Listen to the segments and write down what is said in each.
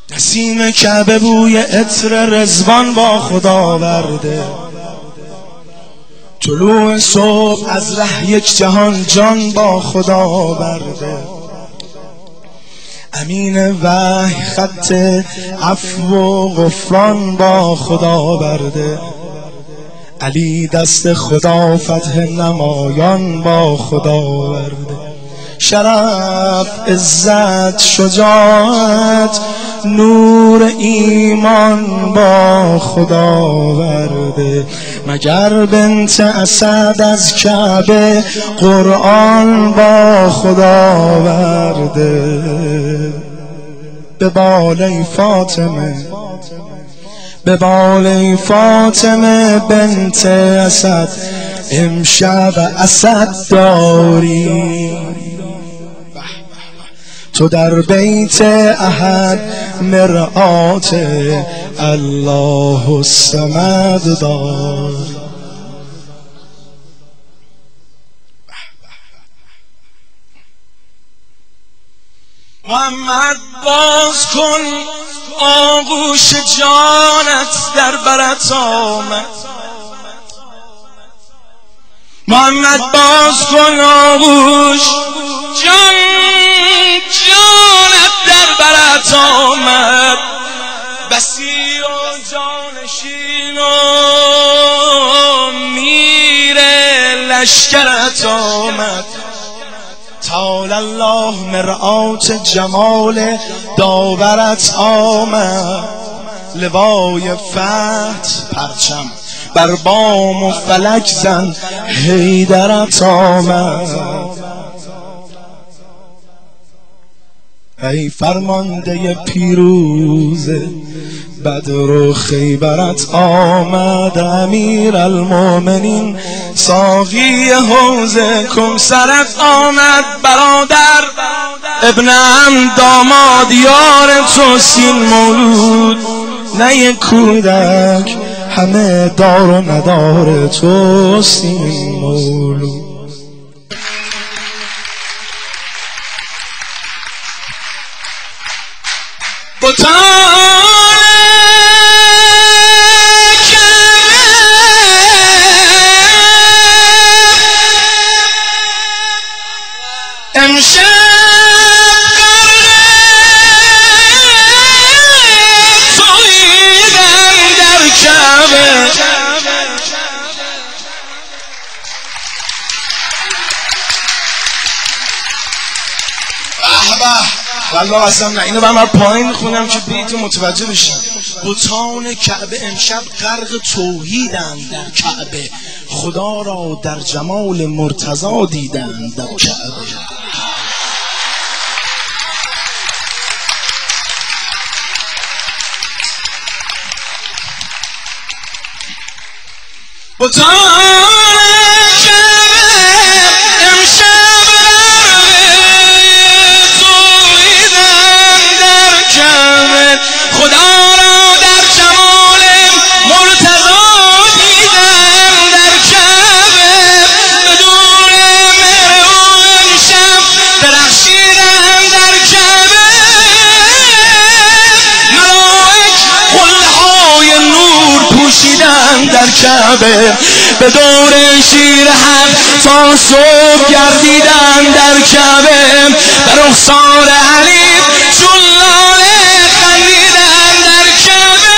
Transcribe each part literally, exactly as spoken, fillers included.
نسیم کعبه بوی عطر رضوان با خدا ورده، طلوع صبح از ره یک جهان جان با خدا برده. امین وحی خط عفو و غفران با خدا برده. علی دست خدا فتح نمایان با خدا برده. شرف، عزت، شجاعت، نور ایمان با خدا ورده. مگر بنت اسد از کعبه قرآن با خدا ورده. به بالای فاطمه، به بالای فاطمه بنت اسد امشب اسد داری. تو در بیت احد مرآت الله الصمد دار. محمد باز کن آغوش جانت در برت آمد. محمد باز کن آغوش جان جانت در برت آمد. بسی و جانشین و میر لشکرت آمد. طال الله مرآت جمال داورت آمد. لوای فتح پرچم بر بام و فلک زن حیدرت آمد. ای فرمانده پیروز بدر و خیبرت آمد. امیر المؤمنین ساقی حوض کوثرت آمد. برادر ابن عم داماد یار تو سین مولود، نه یک کودک همه دار و ندار تو سین مولود. والله اصلا نه، اینو من پایین میخونم که بیتو متوجه بشین. بتان کعبه امشب غرق توحیدند در کعبه، خدا را در جمال مرتضی دیدند در کعبه. بتان در کعبه به دور شیر حق تا صبح گردیدن در کعبه. به رخسار علی چون لاله خندیدن در کعبه.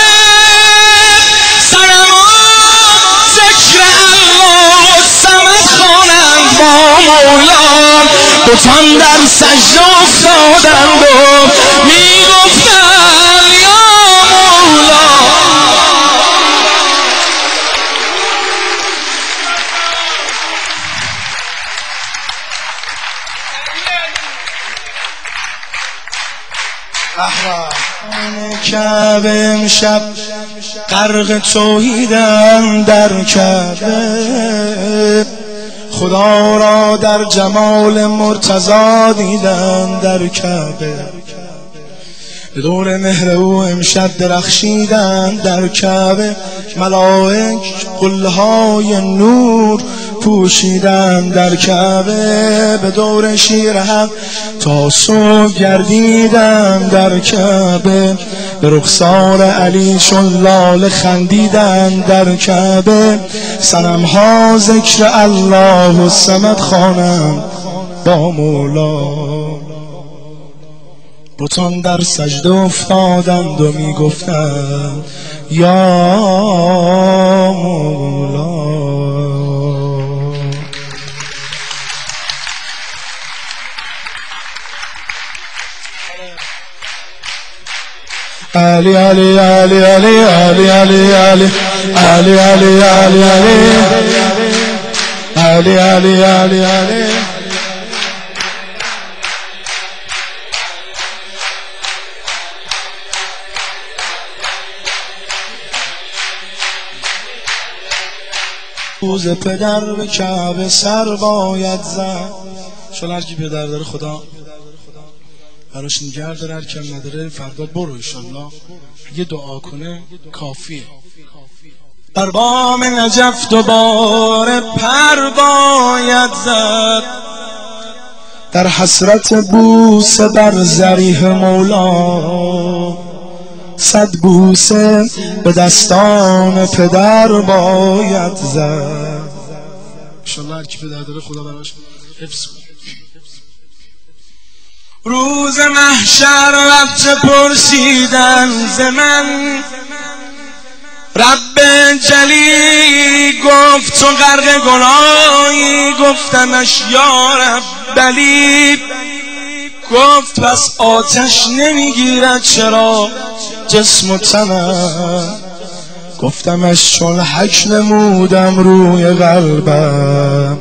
صنما ذکر الله و صمد خوانند با مولا. بتان در سجده افتادند و میگفتند یا مولا. کعبه امشب غرق توحیدند در کعبه، خدا را در جمال مرتضی دیدند در کعبه. به دور مهر او امشب درخشیدند در کعبه. ملائک قلهای نور پوشیدن در کعبه، به دور شیر حق تا صبح گردیدن در کعبه، به رخسار علی چون لاله خندیدن در کعبه، صنم‌ها ذکر الله و صمد خوانند با مولا، بتان در سجده افتادند و میگفتند یا مولا. علی علی علی علی علی علی علی علی علی علی علی علی علی علی روز پدر به کعبه سر باید زد. شاید هرکی پدر داره خدا براش نگه داره، هر کم نداره فردا برو انشالله یه دعا کنه کافیه. بر بام نجف دوباره پر باید زد، در حسرت بوسه بر ضریح مولا، صد بوسه به دستان پدر باید زد. انشالله هر کی پدر داره خدا براش حفظ کنه. روز محشر وقت پرسیدن ز من، رب جلی گفت تو غرق گناهی، گفتمش یا رب بلی، گفت پس آتش نمیگیرد چرا جسم و تنم، گفتمش چون حک نمودم روی قلبم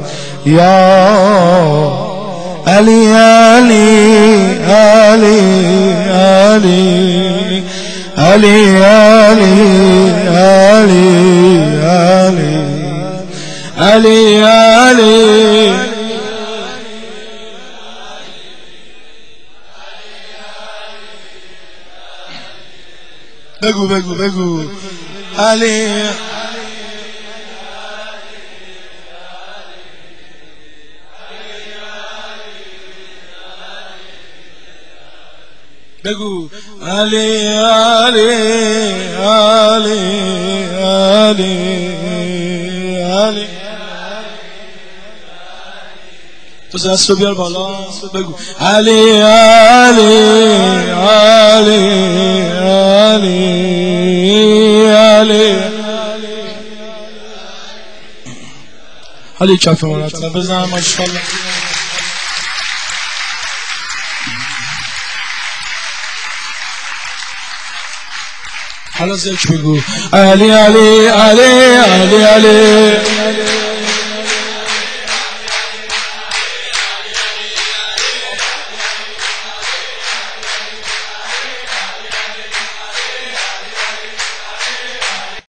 یا علی علی علی علی علی علی علی علی علی علی بگو بگو بگو علی بگو علی علی علی علی علی. تو دست رو بیار بالا بگو علی علی علی علی علی علی. کف مرتب بزن ماشاءالله. حالا ذکر بگو علی علی علی علی علی